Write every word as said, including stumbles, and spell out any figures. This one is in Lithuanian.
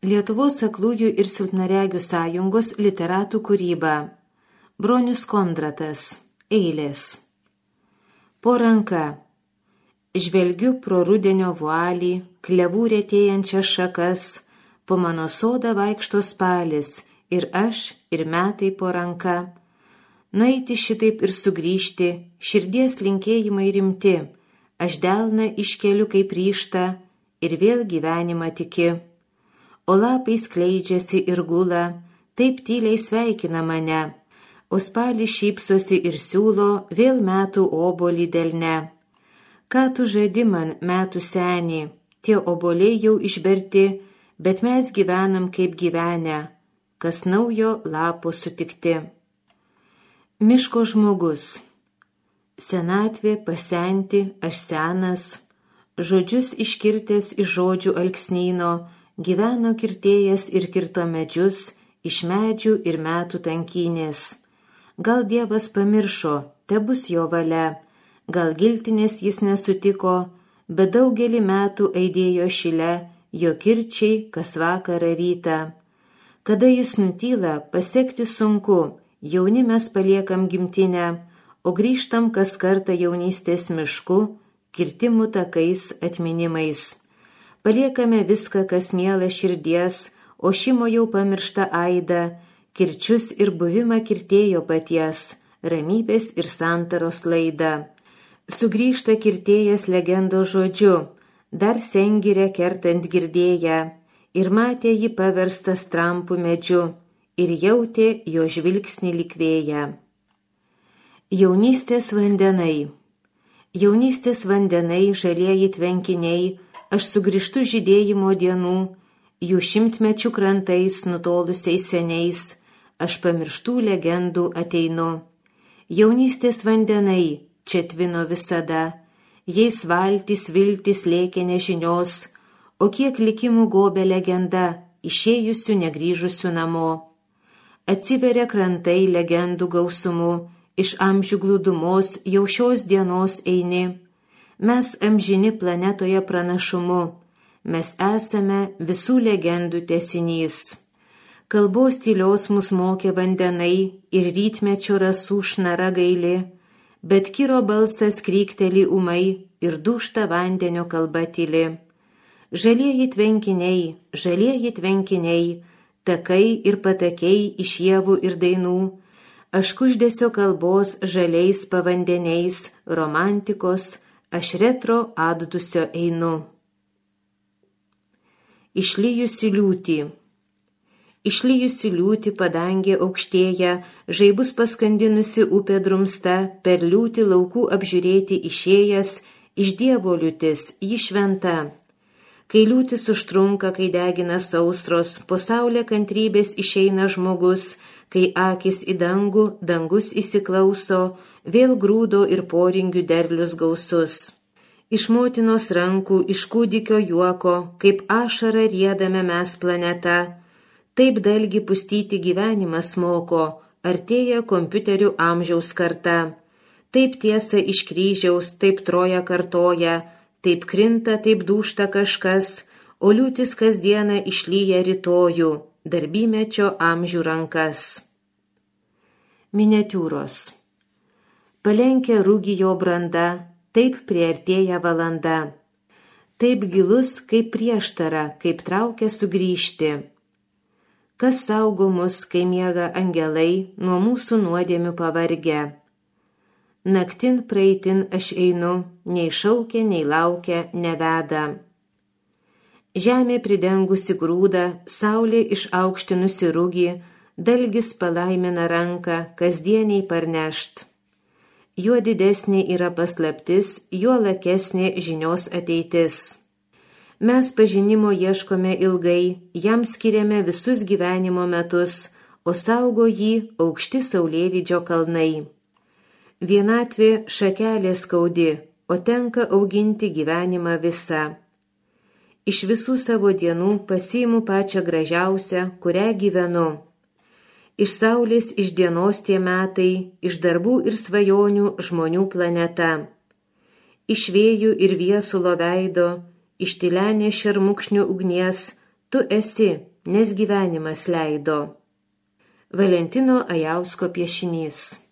Lietuvos aklųjų ir silpnaregių sąjungos literatų kūryba. Bronius Kondratas. Eilės. Po ranka. Žvelgiu pro rudenio vualį, klevų retėjančias šakas, po mano sodą vaikšto spalis, ir aš, ir metai po ranka. Nueiti šitaip ir sugrįžti, širdies linkėjimai rimti, aš delną iškeliu kaip ryžtą, ir vėl gyvenimą tiki. O lapai skleidžiasi ir gula, taip tyliai sveikina mane, o spalis šypsosi ir siūlo vėl metų obolį delne. Ką tu žadi man, metų senį, tie oboliai jau išberti, bet mes gyvenam kaip gyvenę, kas naujo lapo sutikti. Miško žmogus. Senatvė, pasenti, aš senas, žodžius iškirtęs iš žodžių alksnyno, gyveno kirtėjas ir kirto medžius iš medžių ir metų tankynės. Gal Dievas pamiršo, tebus jo valia, gal giltinės jis nesutiko, bet daugelį metų aidėjo šile jo kirčiai kas vakarą rytą. Kada jis nutyla, pasiekti sunku, jauni mes paliekam gimtinę, o grįžtam kas kartą jaunystės mišku, kirtimų takais atminimais. Paliekame viską, kas miela širdies, o šimo jau pamiršta aida, kirčius ir buvimą kirtėjo paties, ramybės ir santaros laidą. Sugrįžta kirtėjas legendo žodžiu, dar sengirę kertant girdėję, ir matė jį paverstą strampų medžiu, ir jautė jo žvilgsnį lyg vėją. Jaunystės vandenai. Jaunystės vandenai, žalieji tvenkiniai, aš sugrįžtu žydėjimo dienų, jų šimtmečių krantais nutolusiais seniais, aš pamirštų legendų ateinu. Jaunystės vandenai, čia tvino visada, jais valtys viltys lėkė nežinios, o kiek likimų gobė legenda, išėjusių negrįžusių namo. Atsiveria krantai legendų gausumu, iš amžių glūdumos jau šios dienos eini. Mes amžini planetoje pranašumu, mes esame visų legendų tęsinys. Kalbos tylios mus mokė vandenai ir rytmečio rasų šnara gaili, bet kiro balsas krykteli ūmai ir dūžta vandenio kalba tyli. Žalieji tvenkiniai, žalieji tvenkiniai, takai ir patakiai iš javų ir dainų, aš kuždesio kalbos žaliais pavandeniais, romantikos, aš retro atdusio einu. Išlijusi liūtį. Išlijusi liūtį padangė aukštėja, žaibus paskandinusi upė drumsta, per liūtį laukų apžiūrėti išėjęs, iš Dievo liūtis, ji šventa. Kai liūtis užtrunka, kai degina sausros, po saulę kantrybės išeina žmogus, kai akis į dangų, dangus įsiklauso, vėl grūdo ir poringių derlius gausus. Iš motinos rankų, iš kūdikio juoko, kaip ašara riedame mes planetą, taip dalgi pustyti gyvenimas moko, artėja kompiuterių amžiaus karta. Taip tiesa iš kryžiaus, taip troja kartoja, taip krinta, taip dūžta kažkas, o liūtis kasdieną išlyja rytojų, darbymečio amžių rankas. Miniatiūros. Palenkia rūgi jo branda, taip priartėja valanda. Taip gilus, kaip prieštara, kaip traukia sugrįžti. Kas saugo mus, kai miega angelai, nuo mūsų nuodėmių pavargę. Naktin praeitin aš einu, nei šaukia, nei laukia, neveda. Žemė pridengusi grūdą, saulė išaukštinusi rūgį, dalgis palaimina ranką, kasdieniai parnešt. Juo didesnė yra paslaptis, juo lakesnė žinios ateitis. Mes pažinimo ieškome ilgai, jam skiriame visus gyvenimo metus, o saugo jį aukšti saulėlydžio kalnai. Vienatvė šakelė skaudi, o tenka auginti gyvenimą visą. Iš visų savo dienų pasiimu pačią gražiausią, kurią gyvenu. Iš saulės, iš dienos tie metai, iš darbų ir svajonių žmonių planeta. Iš vėjų ir viesulo veido, iš tylenės šermukšnių ugnies, tu esi nes gyvenimas leido. Valentino Ajausko piešinys.